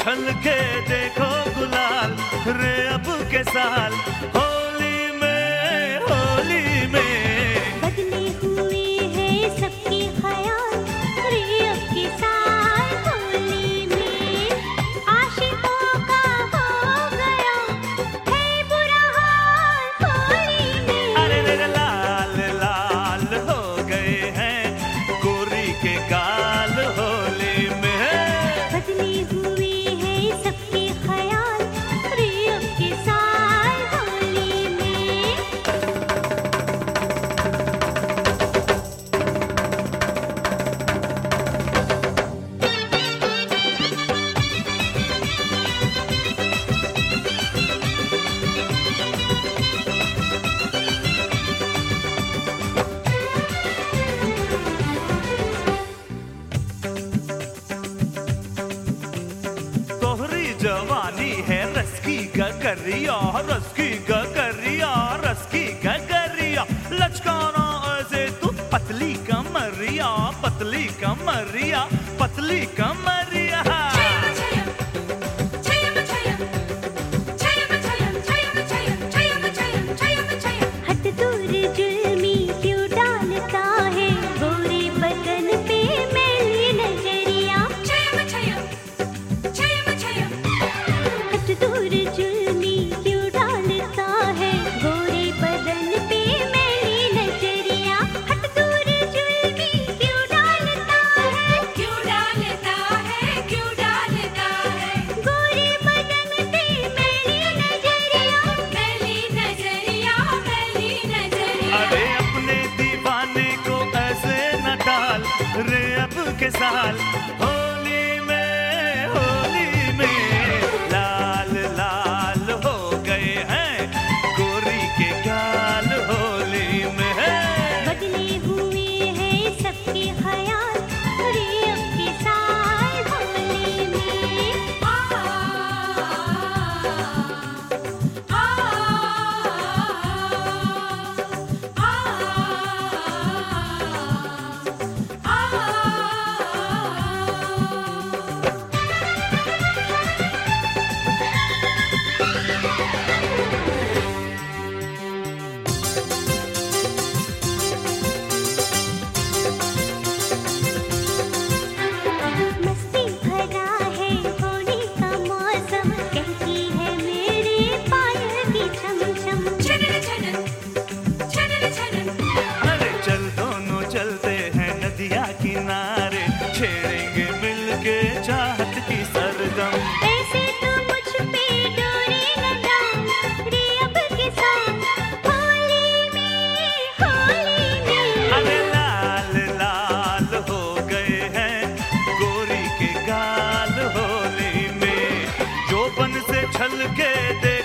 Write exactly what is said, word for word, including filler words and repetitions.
छलके देखो गुलाल रे अब के साल होली में होली में बदले हुए हैं सबके ख्याल रे अब के साल होली में आशिकों का हो गया है बुरा हाल होली में। अरे रे लाल लाल हो गए हैं गोरी के गाल होली में। बदले हुए हैं सबके ख्याल रे अब के साल होली में। तोहरी जवानी है रस की गगरिया रस की गगरिया रस की गगरिया लचकाना ऐसे तू पतली कमरिया पतली कमरिया पतली कमरिया। हट दूर जुल्मी क्यों डालता है गोरे बदन पे मैली नजरिया। हट दूर जुल्मी क्यों डालता है गोरे बदन पे मैली नजरिया। हट दूर जुल्मी क्यों डालता है क्यों डालता है क्यों डालता है गोरे बदन पे मैली नजरिया मैली नजरिया मैली नजरिया। अरे अपने दीवाने को ऐसे न डाल रे अब के साल होली में होली में लाल लाल हो गए हैं गोरी के गाल होली में। बदले हुए हैं सबके ख्याल रे अब के साल होली में। आ आ मस्ती भरा है होली का मौसम कहती है मेरे पायल की छम छम। अरे चल दोनों चलते हैं नदिया किनारे छेड़ेंगे मिलके चाहत की सरगम। ऐसे तो मुझ पे डोरी न डाल रे अब के साथ होली में होली में। अरे लाल लाल हो गए हैं गोरी के गाल होली में जो बन से छलके दे